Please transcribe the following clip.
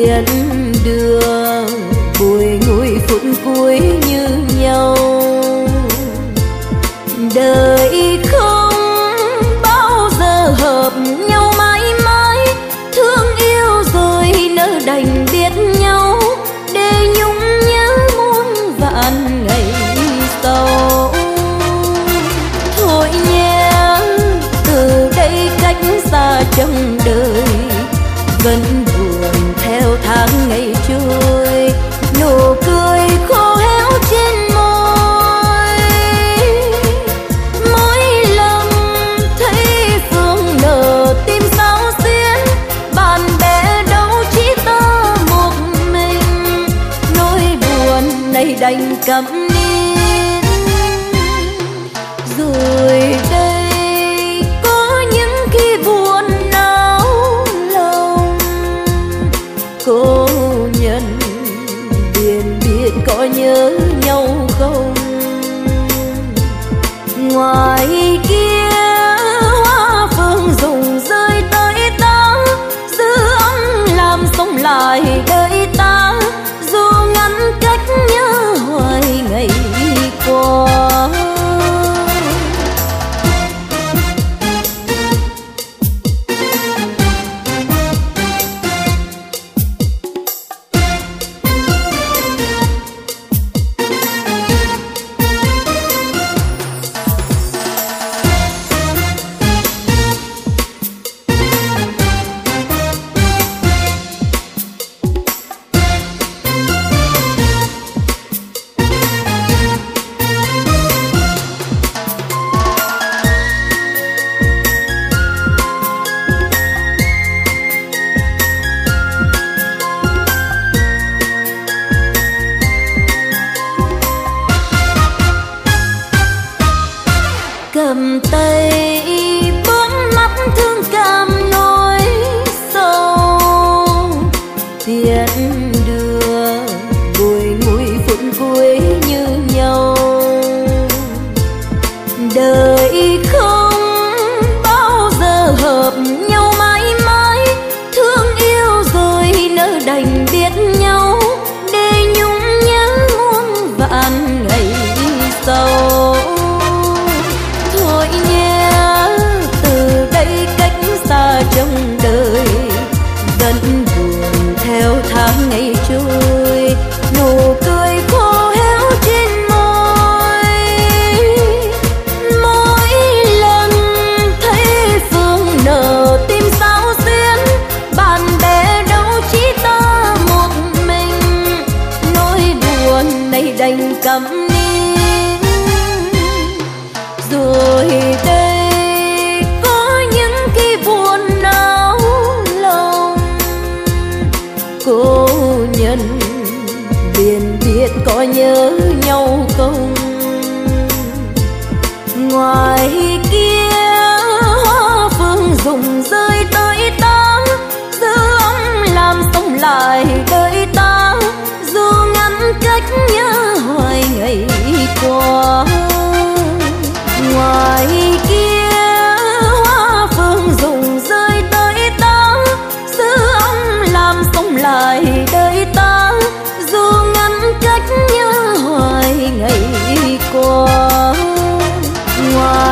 tiễn đưa bùi ngùi phút cuối như nhau. Đời không bao giờ hợp nhau mãi mãi, thương yêu rồi nỡ đành biết nhau, để nhung nhớ muôn vạn ngày sau. Thôi nhé, từ đây cách xa trong đời, vẫn buồn theo tháng ngày trôi, nụ cười khô héo trên môi. Mỗi lần thấy phương nở tim sao xuyến, bạn bè đâu chỉ ta một mình, nỗi buồn này đành câm nín. Rồi đây có những khi buồn não lòng, cô nhân biển biết có nhớ nhau không? Ngoài kia hoa phương rụng rơi tới ta, giữ ấm làm sống lại đời ta, dù ngăn cách nhớ hoài ngày qua. Cầm tay bước mắt thương cảm nỗi sâu, tiễn đưa bùi ngùi phút cuối như nhau. Đời không bao giờ hợp nhau mãi mãi, thương yêu rồi nỡ đành biết nhau, để nhung nhớ muôn vạn ngày sau. Thôi nhé, từ đây cách xa trong đời, vẫn buồn theo tháng ngày trôi, nụ cười khô héo trên môi. Mỗi lần thấy phương nở tim sao xuyến, bạn bè đâu chỉ ta một mình, nỗi buồn này đành câm nín. Rồi đây có những khi buồn não lòng, cô nhân biển biết có nhớ nhau không? Ngoài kia hoa phương rụng rơi tới ta, giữ ấm làm sống lại đời ta, dù ngăn cách nhớ hoài ngày qua. Ngoài kia hoa phương rụng rơi tới ta, giữ ấm làm sống lại đời ta, dù ngăn cách nhớ hoài ngày qua. Ngoài